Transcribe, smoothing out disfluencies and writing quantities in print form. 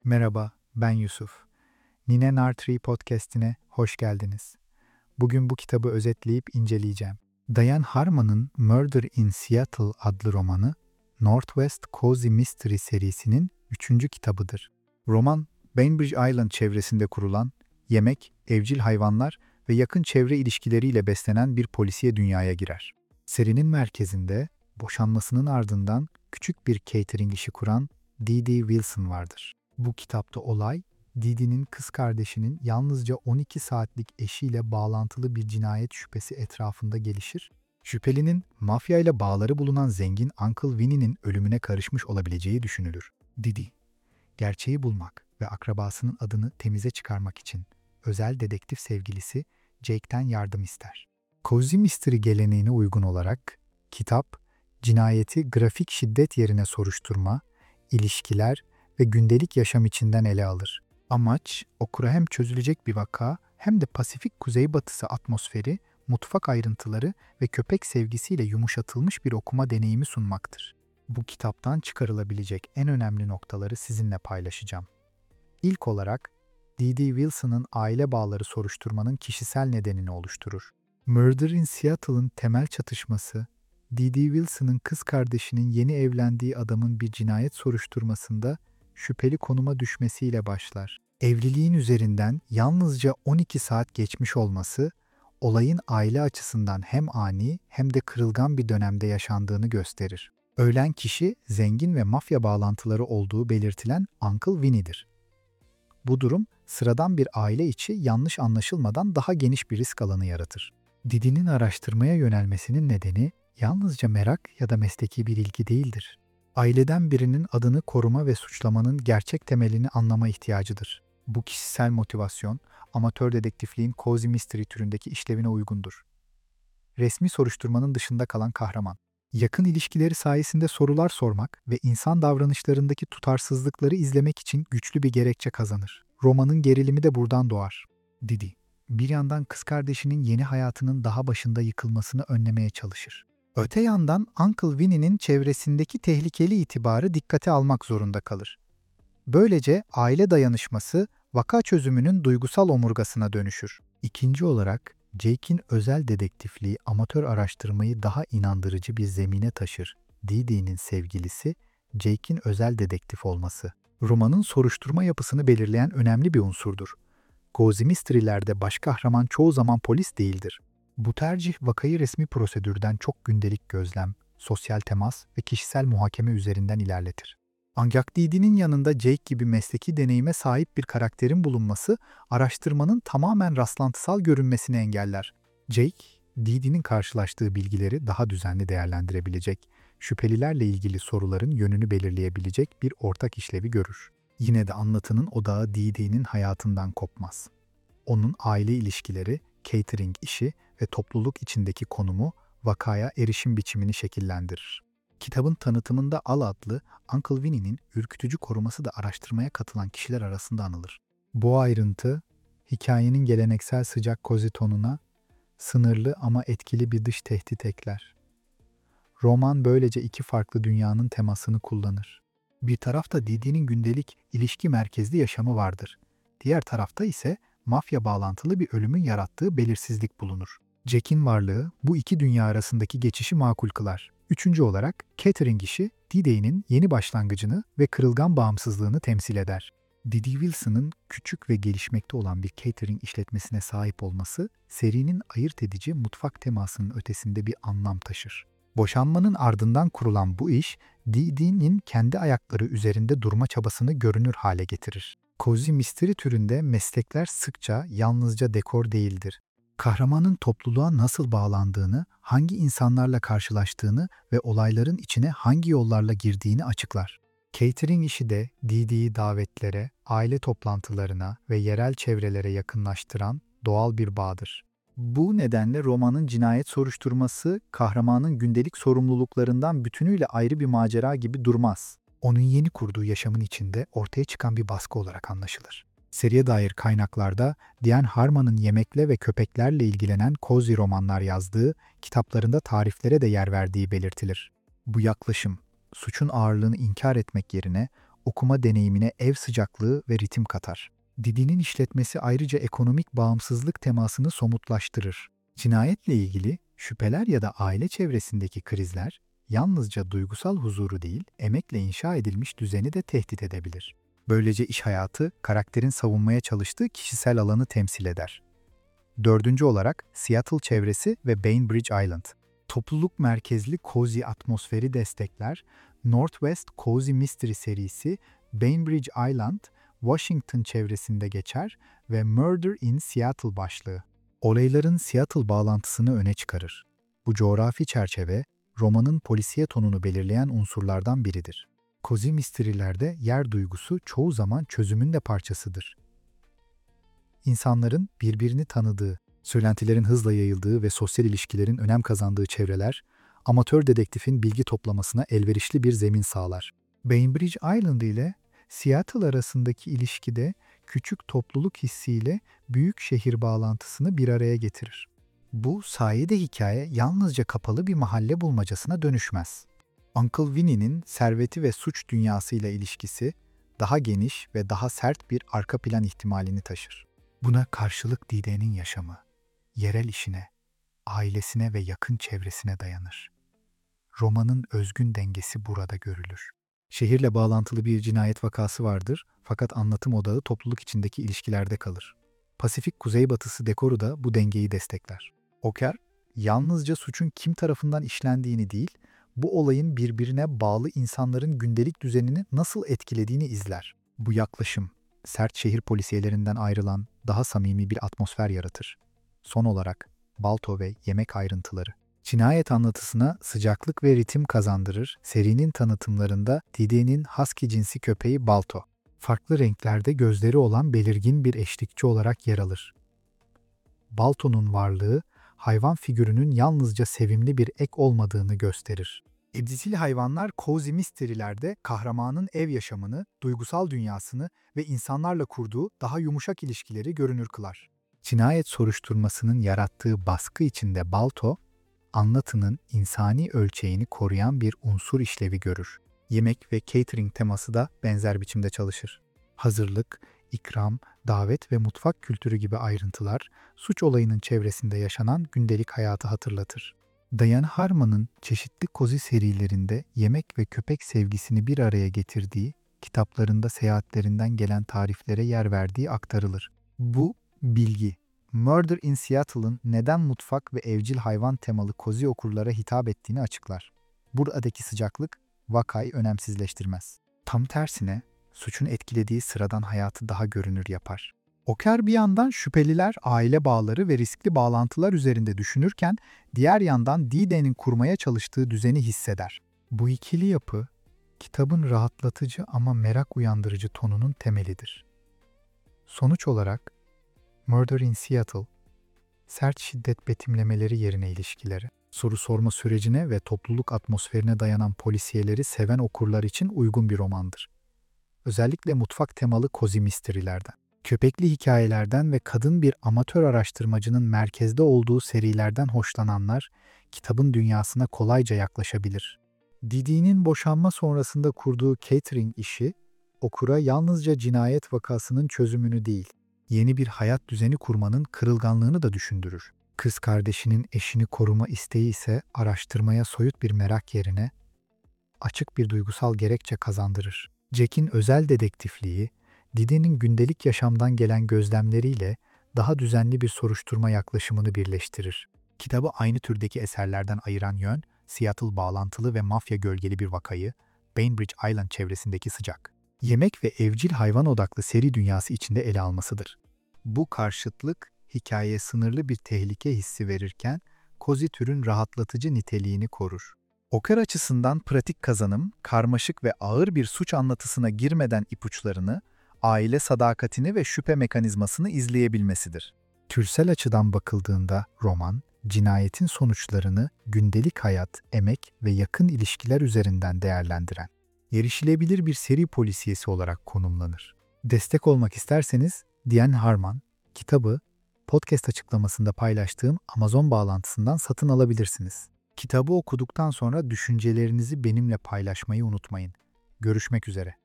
Merhaba, ben Yusuf. Nine Nartree podcast'ine hoş geldiniz. Bugün bu kitabı özetleyip inceleyeceğim. Diane Harmon'ın Murder in Seattle adlı romanı, Northwest Cozy Mystery serisinin 3. kitabıdır. Roman, Bainbridge Island çevresinde kurulan, yemek, evcil hayvanlar ve yakın çevre ilişkileriyle beslenen bir polisiye dünyaya girer. Serinin merkezinde, boşanmasının ardından küçük bir catering işi kuran Dee Wilson vardır. Bu kitapta olay, Didi'nin kız kardeşinin yalnızca 12 saatlik eşiyle bağlantılı bir cinayet şüphesi etrafında gelişir. Şüphelinin mafya ile bağları bulunan zengin Uncle Winnie'nin ölümüne karışmış olabileceği düşünülür. Didi, gerçeği bulmak ve akrabasının adını temize çıkarmak için özel dedektif sevgilisi Jake'ten yardım ister. Cozy Mystery geleneğine uygun olarak kitap, cinayeti grafik şiddet yerine soruşturma, ilişkiler ve gündelik yaşam içinden ele alır. Amaç, okura hem çözülecek bir vaka hem de Pasifik Kuzeybatısı atmosferi, mutfak ayrıntıları ve köpek sevgisiyle yumuşatılmış bir okuma deneyimi sunmaktır. Bu kitaptan çıkarılabilecek en önemli noktaları sizinle paylaşacağım. İlk olarak, Dee Wilson'ın aile bağları soruşturmanın kişisel nedenini oluşturur. Murder in Seattle'ın temel çatışması, Dee Wilson'ın kız kardeşinin yeni evlendiği adamın bir cinayet soruşturmasında şüpheli konuma düşmesiyle başlar. Evliliğin üzerinden yalnızca 12 saat geçmiş olması, olayın aile açısından hem ani hem de kırılgan bir dönemde yaşandığını gösterir. Ölen kişi zengin ve mafya bağlantıları olduğu belirtilen Uncle Winnie'dir. Bu durum sıradan bir aile içi yanlış anlaşılmadan daha geniş bir risk alanı yaratır. Didi'nin araştırmaya yönelmesinin nedeni yalnızca merak ya da mesleki bir ilgi değildir. Aileden birinin adını koruma ve suçlamanın gerçek temelini anlama ihtiyacıdır. Bu kişisel motivasyon, amatör dedektifliğin cozy mystery türündeki işlevine uygundur. Resmi soruşturmanın dışında kalan kahraman. Yakın ilişkileri sayesinde sorular sormak ve insan davranışlarındaki tutarsızlıkları izlemek için güçlü bir gerekçe kazanır. Romanın gerilimi de buradan doğar. Didi, bir yandan kız kardeşinin yeni hayatının daha başında yıkılmasını önlemeye çalışır. Öte yandan Uncle Winnie'nin çevresindeki tehlikeli itibarı dikkate almak zorunda kalır. Böylece aile dayanışması vaka çözümünün duygusal omurgasına dönüşür. İkinci olarak Jake'in özel dedektifliği amatör araştırmayı daha inandırıcı bir zemine taşır. Didi'nin sevgilisi Jake'in özel dedektif olması. Romanın soruşturma yapısını belirleyen önemli bir unsurdur. Cozy Mystery'lerde baş kahraman çoğu zaman polis değildir. Bu tercih vakayı resmi prosedürden çok gündelik gözlem, sosyal temas ve kişisel muhakeme üzerinden ilerletir. Ancak Didi'nin yanında Jake gibi mesleki deneyime sahip bir karakterin bulunması araştırmanın tamamen rastlantısal görünmesini engeller. Jake, Didi'nin karşılaştığı bilgileri daha düzenli değerlendirebilecek, şüphelilerle ilgili soruların yönünü belirleyebilecek bir ortak işlevi görür. Yine de anlatının odağı Didi'nin hayatından kopmaz. Onun aile ilişkileri, catering işi ve topluluk içindeki konumu vakaya erişim biçimini şekillendirir. Kitabın tanıtımında Al adlı Uncle Winnie'nin ürkütücü koruması da araştırmaya katılan kişiler arasında anılır. Bu ayrıntı, hikayenin geleneksel sıcak cozy tonuna sınırlı ama etkili bir dış tehdit ekler. Roman böylece iki farklı dünyanın temasını kullanır. Bir tarafta Didi'nin gündelik ilişki merkezli yaşamı vardır. Diğer tarafta ise mafya bağlantılı bir ölümün yarattığı belirsizlik bulunur. Jack'in varlığı bu iki dünya arasındaki geçişi makul kılar. Üçüncü olarak catering işi D-Day'nin yeni başlangıcını ve kırılgan bağımsızlığını temsil eder. Didi Wilson'ın küçük ve gelişmekte olan bir catering işletmesine sahip olması serinin ayırt edici mutfak temasının ötesinde bir anlam taşır. Boşanmanın ardından kurulan bu iş, Didi'nin kendi ayakları üzerinde durma çabasını görünür hale getirir. Cozy Mystery türünde meslekler sıkça yalnızca dekor değildir. Kahramanın topluluğa nasıl bağlandığını, hangi insanlarla karşılaştığını ve olayların içine hangi yollarla girdiğini açıklar. Catering işi de Didi'yi davetlere, aile toplantılarına ve yerel çevrelere yakınlaştıran doğal bir bağdır. Bu nedenle romanın cinayet soruşturması, kahramanın gündelik sorumluluklarından bütünüyle ayrı bir macera gibi durmaz. Onun yeni kurduğu yaşamın içinde ortaya çıkan bir baskı olarak anlaşılır. Seriye dair kaynaklarda Diane Harmon'ın yemekle ve köpeklerle ilgilenen cozy romanlar yazdığı, kitaplarında tariflere de yer verdiği belirtilir. Bu yaklaşım, suçun ağırlığını inkar etmek yerine okuma deneyimine ev sıcaklığı ve ritim katar. Didi'nin işletmesi ayrıca ekonomik bağımsızlık temasını somutlaştırır. Cinayetle ilgili şüpheler ya da aile çevresindeki krizler yalnızca duygusal huzuru değil, emekle inşa edilmiş düzeni de tehdit edebilir. Böylece iş hayatı, karakterin savunmaya çalıştığı kişisel alanı temsil eder. Dördüncü olarak Seattle çevresi ve Bainbridge Island. Topluluk merkezli cozy atmosferi destekler, Northwest Cozy Mystery serisi Bainbridge Island, Washington çevresinde geçer ve Murder in Seattle başlığı. Olayların Seattle bağlantısını öne çıkarır. Bu coğrafi çerçeve, romanın polisiye tonunu belirleyen unsurlardan biridir. Cozy Mystery'lerde yer duygusu çoğu zaman çözümün de parçasıdır. İnsanların birbirini tanıdığı, söylentilerin hızla yayıldığı ve sosyal ilişkilerin önem kazandığı çevreler, amatör dedektifin bilgi toplamasına elverişli bir zemin sağlar. Bainbridge Island ile Seattle arasındaki ilişkide küçük topluluk hissiyle büyük şehir bağlantısını bir araya getirir. Bu sayede hikaye yalnızca kapalı bir mahalle bulmacasına dönüşmez. Uncle Winnie'nin serveti ve suç dünyasıyla ilişkisi daha geniş ve daha sert bir arka plan ihtimalini taşır. Buna karşılık Dide'nin yaşamı, yerel işine, ailesine ve yakın çevresine dayanır. Romanın özgün dengesi burada görülür. Şehirle bağlantılı bir cinayet vakası vardır fakat anlatım odağı topluluk içindeki ilişkilerde kalır. Pasifik kuzeybatısı dekoru da bu dengeyi destekler. Oker, yalnızca suçun kim tarafından işlendiğini değil, bu olayın birbirine bağlı insanların gündelik düzenini nasıl etkilediğini izler. Bu yaklaşım, sert şehir polisiyelerinden ayrılan daha samimi bir atmosfer yaratır. Son olarak, balto ve yemek ayrıntıları. Cinayet anlatısına sıcaklık ve ritim kazandırır. Serinin tanıtımlarında Didi'nin husky cinsi köpeği Balto, farklı renklerde gözleri olan belirgin bir eşlikçi olarak yer alır. Balto'nun varlığı, hayvan figürünün yalnızca sevimli bir ek olmadığını gösterir. Evcil hayvanlar cozy mystery'lerde kahramanın ev yaşamını, duygusal dünyasını ve insanlarla kurduğu daha yumuşak ilişkileri görünür kılar. Cinayet soruşturmasının yarattığı baskı içinde Balto, anlatının insani ölçeğini koruyan bir unsur işlevi görür. Yemek ve catering teması da benzer biçimde çalışır. Hazırlık, ikram, davet ve mutfak kültürü gibi ayrıntılar, suç olayının çevresinde yaşanan gündelik hayatı hatırlatır. Diane Harmon'ın çeşitli cozy serilerinde yemek ve köpek sevgisini bir araya getirdiği, kitaplarında seyahatlerinden gelen tariflere yer verdiği aktarılır. Bu bilgi, Murder in Seattle'ın neden mutfak ve evcil hayvan temalı cozy okurlara hitap ettiğini açıklar. Buradaki sıcaklık vakayı önemsizleştirmez. Tam tersine suçun etkilediği sıradan hayatı daha görünür yapar. Oker bir yandan şüpheliler, aile bağları ve riskli bağlantılar üzerinde düşünürken diğer yandan Dide'nin kurmaya çalıştığı düzeni hisseder. Bu ikili yapı, kitabın rahatlatıcı ama merak uyandırıcı tonunun temelidir. Sonuç olarak, Murder in Seattle, sert şiddet betimlemeleri yerine ilişkileri, soru sorma sürecine ve topluluk atmosferine dayanan polisiyeleri seven okurlar için uygun bir romandır. Özellikle mutfak temalı cozy mystery'lerden, köpekli hikayelerden ve kadın bir amatör araştırmacının merkezde olduğu serilerden hoşlananlar, kitabın dünyasına kolayca yaklaşabilir. Didi'nin boşanma sonrasında kurduğu catering işi, okura yalnızca cinayet vakasının çözümünü değil, yeni bir hayat düzeni kurmanın kırılganlığını da düşündürür. Kız kardeşinin eşini koruma isteği ise araştırmaya soyut bir merak yerine açık bir duygusal gerekçe kazandırır. Jack'in özel dedektifliği, Didi'nin gündelik yaşamdan gelen gözlemleriyle daha düzenli bir soruşturma yaklaşımını birleştirir. Kitabı aynı türdeki eserlerden ayıran yön, Seattle bağlantılı ve mafya gölgeli bir vakayı, Bainbridge Island çevresindeki sıcak, yemek ve evcil hayvan odaklı seri dünyası içinde ele almasıdır. Bu karşıtlık, hikayeye sınırlı bir tehlike hissi verirken, cozy türün rahatlatıcı niteliğini korur. Oker açısından pratik kazanım, karmaşık ve ağır bir suç anlatısına girmeden ipuçlarını, aile sadakatini ve şüphe mekanizmasını izleyebilmesidir. Türsel açıdan bakıldığında roman, cinayetin sonuçlarını gündelik hayat, emek ve yakın ilişkiler üzerinden değerlendiren, erişilebilir bir seri polisiyesi olarak konumlanır. Destek olmak isterseniz Diane Harmon kitabı podcast açıklamasında paylaştığım Amazon bağlantısından satın alabilirsiniz. Kitabı okuduktan sonra düşüncelerinizi benimle paylaşmayı unutmayın. Görüşmek üzere.